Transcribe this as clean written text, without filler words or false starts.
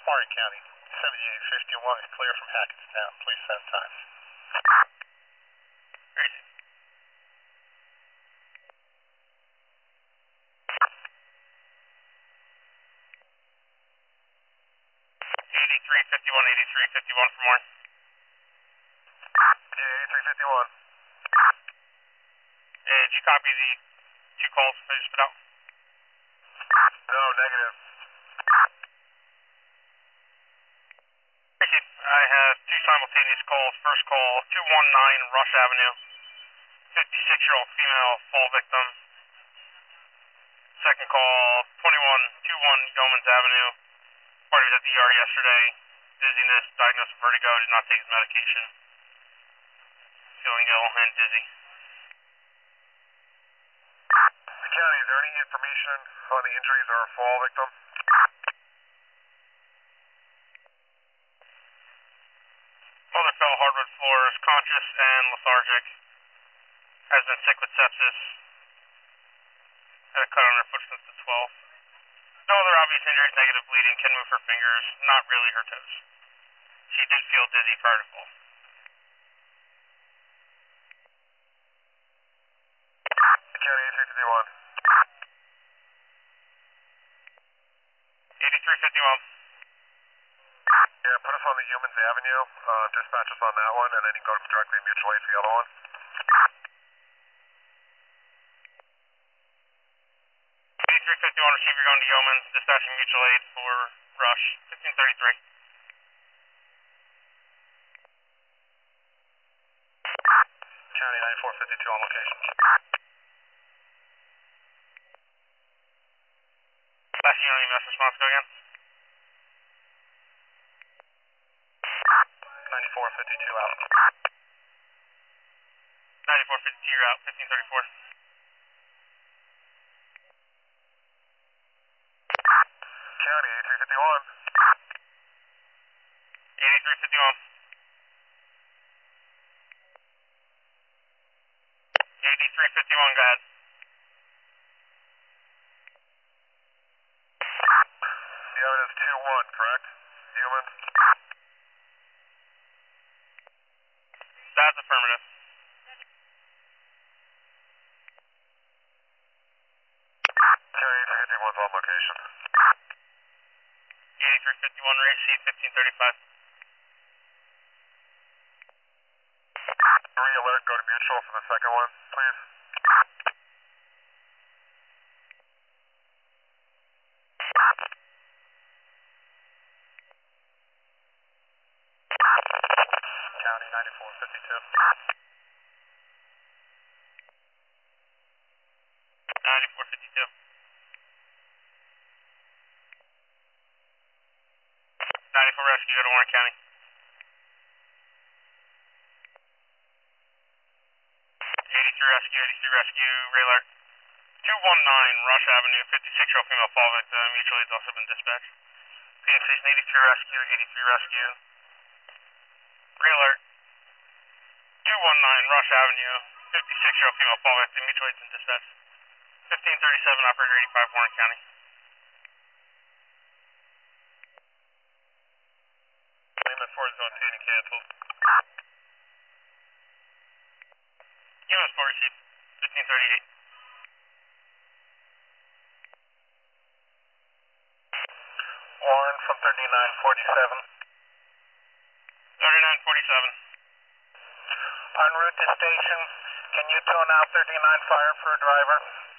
Warren County, 7851 is clear from Hackettstown. Please send times. Crazy. 8351 for more. Yeah, 8351. Did you copy the 2 calls I just put out? No, negative. I have 2 simultaneous calls. First call, 219 Rush Avenue, 56-year-old female fall victim. Second call, 2121 Yeomans Avenue. Party was at the ER yesterday. Dizziness, diagnosed with vertigo, did not take his medication. Feeling ill and dizzy. County, is there any information on the injuries or fall victim? Mother fell hardwood floors, conscious and lethargic. Has been sick with sepsis. Had a cut on her foot since the 12th. No other obvious injuries, negative bleeding, can move her fingers, not really her toes. She did feel dizzy prior to fall. County, 8351. 8351. Yeah, put us on the Yeomans Avenue. Dispatch us on that one, and then you can go directly to mutual aid for the other one. 8351, receiver going to Yeomans, dispatching mutual aid for Rush, 1533. County 9452 on location. Last unit on EMS response, go again. 9452 out. 9452, you're out, 1534. County 8351. 8351. 8351, go ahead. The evidence 2-1, correct? Yeomans? That's affirmative. County 8351's on location. 8351, receive 1535. Re-alert, go to mutual for the second one, please. County 9452. 9452. 94 rescue, go to Warren County. 83 rescue, Raylar. 219 Rush Avenue, 56-year-old female fall victim, mutual aid's also been dispatched. Phoenix Station 83 rescue. Raylar. 219 Rush Avenue, 56-year-old female fall victim, mutual aid's been dispatched. 1537, operator 85, Warren County. Payment 4 zone 2 and canceled. US 4 received, 1538. Warren from 3947. 3947. En route to station, can you tone out 39 fire for a driver?